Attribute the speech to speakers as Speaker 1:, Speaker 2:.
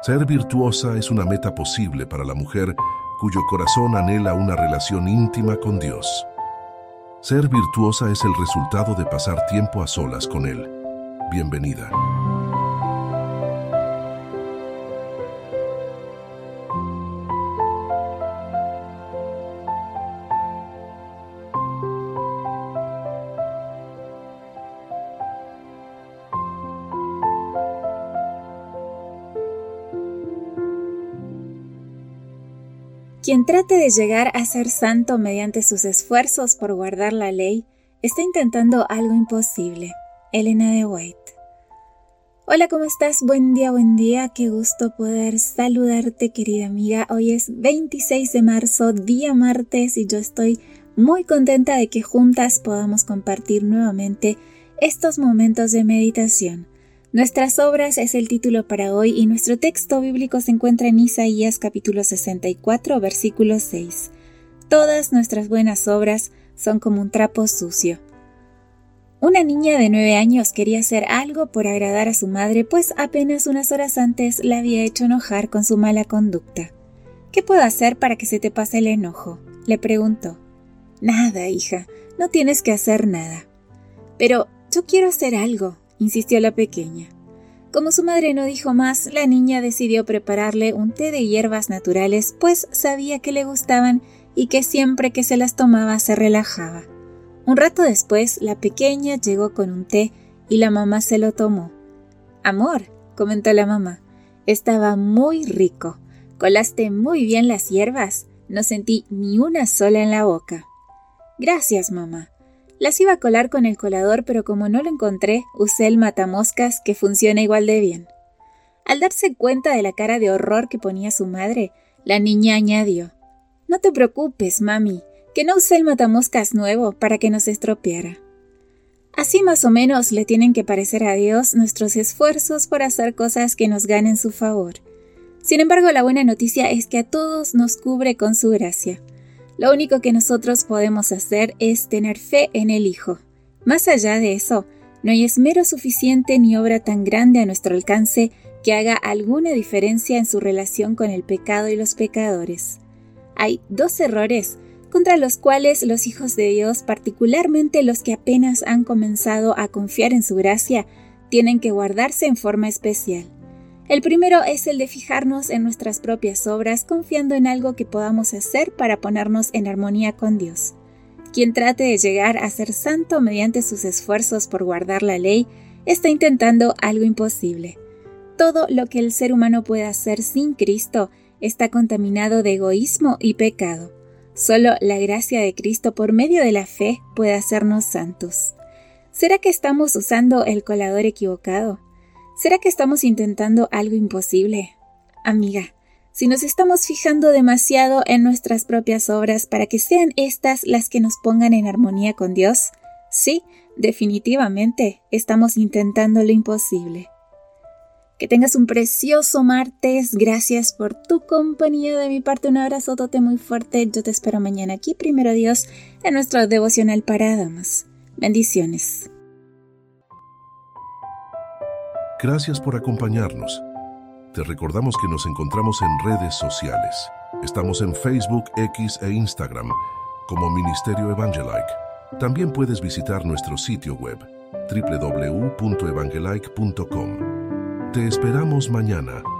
Speaker 1: Ser virtuosa es una meta posible para la mujer cuyo corazón anhela una relación íntima con Dios. Ser virtuosa es el resultado de pasar tiempo a solas con Él. Bienvenida.
Speaker 2: Quien trate de llegar a ser santo mediante sus esfuerzos por guardar la ley, está intentando algo imposible. Elena de White. Hola, ¿cómo estás? Buen día, qué gusto poder saludarte, querida amiga. Hoy es 26 de marzo, día martes, y yo estoy muy contenta de que juntas podamos compartir nuevamente estos momentos de meditación. Nuestras obras es el título para hoy y nuestro texto bíblico se encuentra en Isaías capítulo 64, versículo 6. Todas nuestras buenas obras son como un trapo sucio. Una niña de 9 años quería hacer algo por agradar a su madre, pues apenas unas horas antes la había hecho enojar con su mala conducta. ¿Qué puedo hacer para que se te pase el enojo?, le preguntó. Nada, hija, no tienes que hacer nada. Pero yo quiero hacer algo, insistió la pequeña. Como su madre no dijo más, la niña decidió prepararle un té de hierbas naturales, pues sabía que le gustaban y que siempre que se las tomaba se relajaba. Un rato después, la pequeña llegó con un té y la mamá se lo tomó. Amor, comentó la mamá, estaba muy rico. Colaste muy bien las hierbas. No sentí ni una sola en la boca. Gracias, mamá. Las iba a colar con el colador, pero como no lo encontré, usé el matamoscas, que funciona igual de bien. Al darse cuenta de la cara de horror que ponía su madre, la niña añadió: No te preocupes, mami, que no usé el matamoscas nuevo para que no se estropeara. Así más o menos le tienen que parecer a Dios nuestros esfuerzos por hacer cosas que nos ganen su favor. Sin embargo, la buena noticia es que a todos nos cubre con su gracia. Lo único que nosotros podemos hacer es tener fe en el Hijo. Más allá de eso, no hay esmero suficiente ni obra tan grande a nuestro alcance que haga alguna diferencia en su relación con el pecado y los pecadores. Hay 2 errores contra los cuales los hijos de Dios, particularmente los que apenas han comenzado a confiar en su gracia, tienen que guardarse en forma especial. El primero es el de fijarnos en nuestras propias obras, confiando en algo que podamos hacer para ponernos en armonía con Dios. Quien trate de llegar a ser santo mediante sus esfuerzos por guardar la ley, está intentando algo imposible. Todo lo que el ser humano puede hacer sin Cristo está contaminado de egoísmo y pecado. Solo la gracia de Cristo por medio de la fe puede hacernos santos. ¿Será que estamos usando el colador equivocado? ¿Será que estamos intentando algo imposible? Amiga, si nos estamos fijando demasiado en nuestras propias obras para que sean estas las que nos pongan en armonía con Dios, sí, definitivamente estamos intentando lo imposible. Que tengas un precioso martes. Gracias por tu compañía. De mi parte, un abrazote muy fuerte. Yo te espero mañana aquí, primero Dios, en nuestro devocional para damas. Bendiciones.
Speaker 1: Gracias por acompañarnos. Te recordamos que nos encontramos en redes sociales. Estamos en Facebook, X e Instagram como Ministerio Evangelike. También puedes visitar nuestro sitio web www.evangelike.com. Te esperamos mañana.